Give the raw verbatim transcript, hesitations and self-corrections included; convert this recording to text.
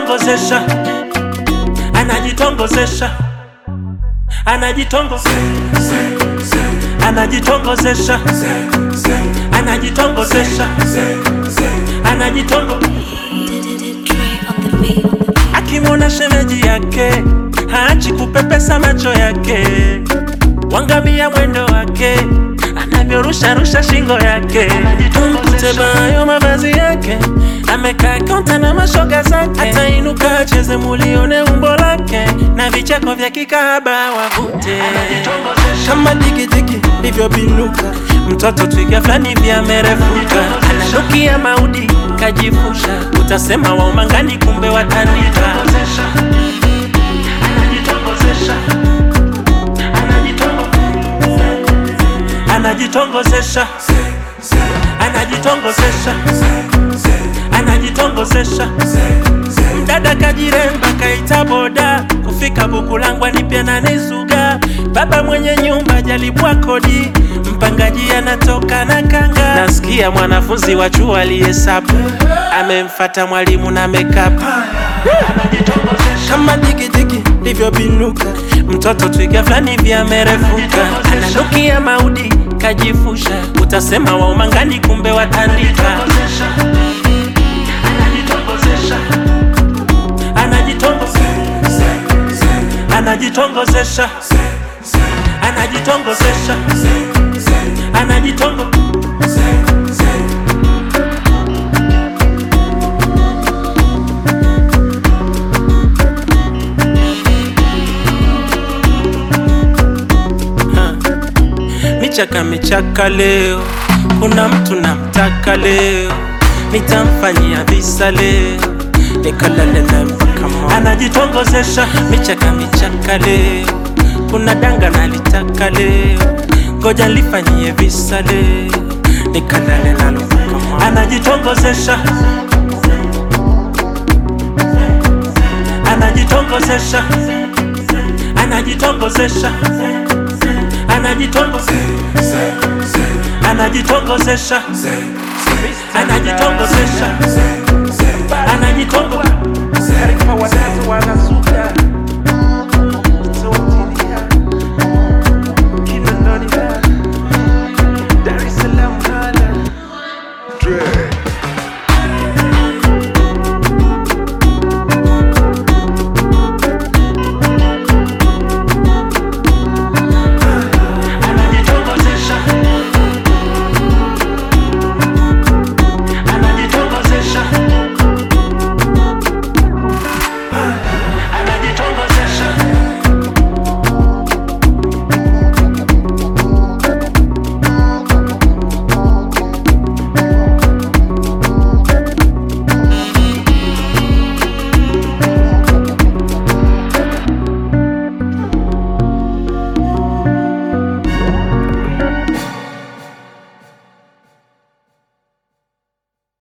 Anajitongozesha, anajitongozesha, anajitongozesha, anajitongozesha, anajitongozesha, anajitongo. Akimwona shemeji yake haachi kupepesa macho yake, wangamia mwendo wake anavyorusha rusha shingo yake, mkuteba hayo mavazi yake, amekaa kaunta na mashoga zake, atainuka acheze mulione umbo lake, na vicheko vya kikahaba wavute kama digidigi livyo binuka, mtoto twiga flani vya merefuka, ananukia maudi kajifusha, utasema wa umangani kumbe watanika. Anajitongozesha, anajitongozesha, anajitongozesha, anajitongozesha. Mdada kajiremba kaita boda, kufika Bukulangwa ni pia na nizuga. Baba mwenye nyumba jalibwa kodi, mpangaji anatoka na kanga. Nasikia mwanafunzi wa chuo alihesabu, amemfata mwalimu na makeup. Kama digi digi livyo binuka, mtoto twiga flani vya merefuka, ananukia maudi kajifusha, utasema wa umangani kumbe watandika. Anajitongozesha, anajitongozesha, anajitongozesha, anajitongozesha, anajitongo. Michaka michaka leo, kuna mtu namtaka leo, nitamfanyia visa leo, nikalale na mpaka mwa. Anajitongozesha, michaka michaka leo, kuna danga nalitaka leo, ngoja nilifanyie visa leo, nikalale nalo mpaka mwa. Anajitongozesha, anajitongozesha, anajitongozesha, anajitongozesha, anajitongozesha, anajitongozesha, anajitongo.